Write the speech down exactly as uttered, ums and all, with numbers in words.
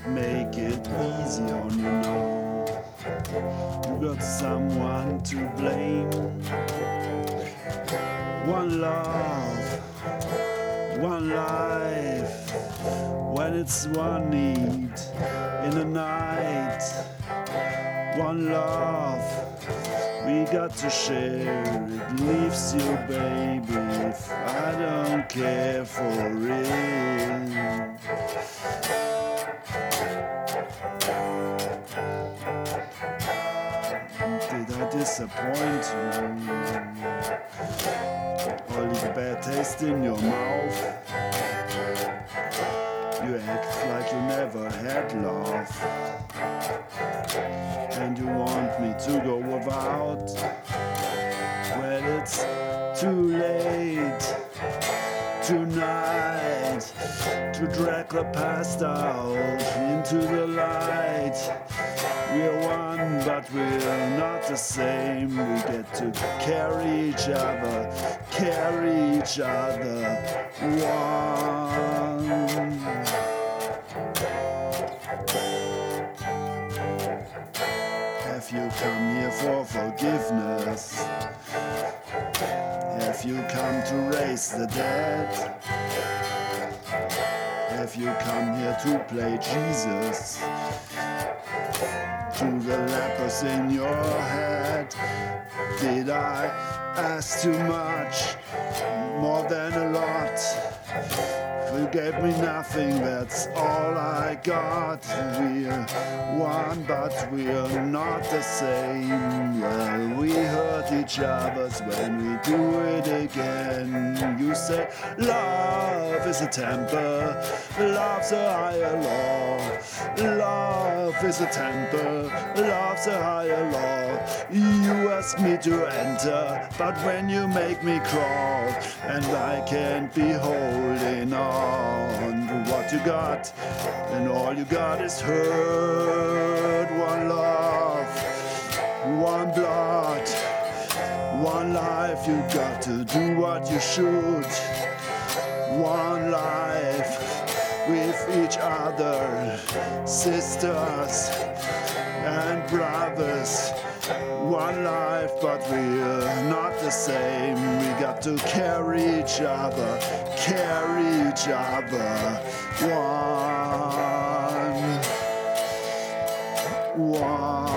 make it easy on you now. You got someone to blame. One love, one life. When it's one need in the night. One love, we got to share. It leaves you, baby, if I don't care for it. Did I disappoint you? Or leave a bad taste in your mouth? You act like you never had love, and you want me to go without. Well, it's too late tonight to drag the past out into the light. We're one, but we're not the same. We get to carry each other, carry each other one. Have you come here for forgiveness? Have you come to raise the dead? Have you come here to play Jesus? To the lepers in your head? Did I ask too much? More than a lot? You gave me nothing, that's all I got. We're one, but we're not the same. Well, we hurt each other's when we do it again. You say love is a temper, love's a higher law. Love is a temper, love's a higher law. You ask me to enter, but when you make me crawl, and I can't be holding on to what you got, and all you got is hurt. One love, one blood, one life. You got to do what you should. One life with each other, sisters and brothers. One life, but we're not the same. We got to carry each other, carry each other. One, one.